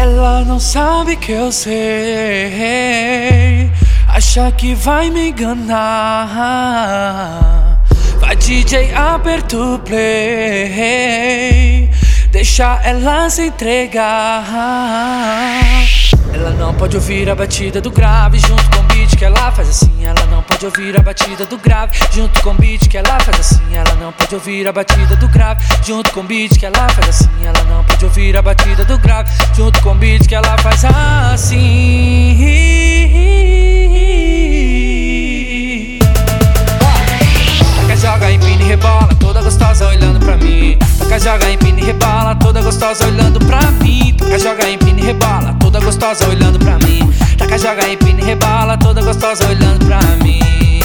Ela não sabe que eu sei, acha que vai me enganar. Vai DJ, aperta o play, deixa ela se entregar. Ela não pode ouvir a batida do grave junto com o beat que ela faz assim. Ela não pode ouvir a batida do grave junto com o beat que ela faz assim. Ela não pode ouvir a batida do grave junto com o beat que ela faz assim. Ela não pode ouvir a batida do grave junto com o beat que ela faz assim. Taca, joga, empina e rebola, toda gostosa olhando pra mim. Taca, joga, empina e rebola, toda gostosa olhando pra mim. Taca, joga, empina e rebola, toda gostosa olhando pra mim. Taca, joga, empina e rebola, toda gostosa olhando pra mim.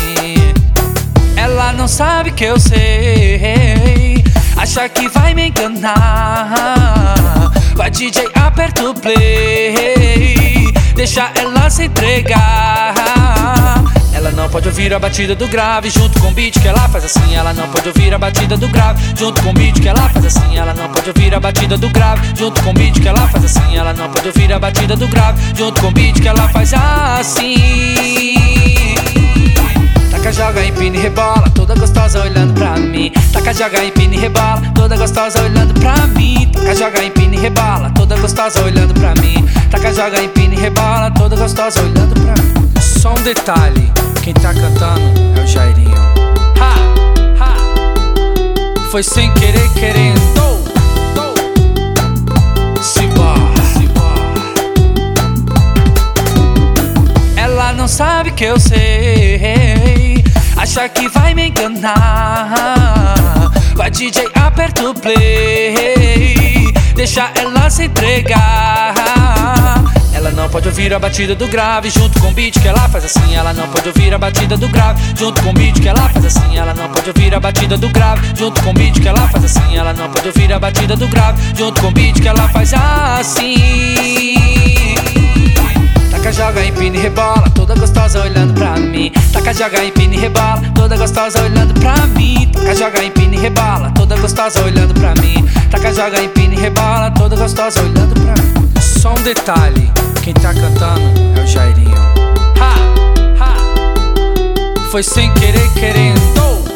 Ela não sabe que eu sei, acha que vai me enganar. Vai DJ, aperta o play, deixa ela se entregar. Ela não pode ouvir a batida do grave junto com o beat que ela faz assim. Ela não pode ouvir a batida do grave junto com o beat que ela faz assim. Ela não pode ouvir a batida do grave junto com o beat que ela faz assim. Ela não pode ouvir a batida do grave junto com o beat que ela faz assim. Taca, joga, empina e rebola, toda gostosa olhando pra mim. Taca, joga, empina e rebola, toda gostosa olhando pra mim. Taca, joga, empina e rebola, toda gostosa olhando pra mim. Taca, joga, empina e rebola, toda gostosa olhando pra mim. Só um detalhe, quem tá cantando é o Jairinho. Ha, ha. Foi sem querer, querendo. Simba. Ela não sabe que eu sei, acha que vai me enganar. Vai DJ, aperta o play, deixa ela se entregar. Ela não pode ouvir a batida do grave junto com o beat que ela faz assim. Ela não pode ouvir a batida do grave junto com o beat que ela faz assim. Ela não pode ouvir a batida do grave junto com o beat que ela faz assim. Ela não pode ouvir a batida do grave junto com o beat que ela faz assim. Taca, joga, empina e rebola, toda gostosa olhando pra mim. Taca, joga, empina e rebola, toda gostosa olhando pra mim. Taca, joga, empina e rebola, toda gostosa olhando pra mim. Taca, joga, empina e rebola, toda gostosa olhando pra mim. Só um detalhe, quem tá cantando é o Jairinho. Ha, ha. Foi sem querer, querendo.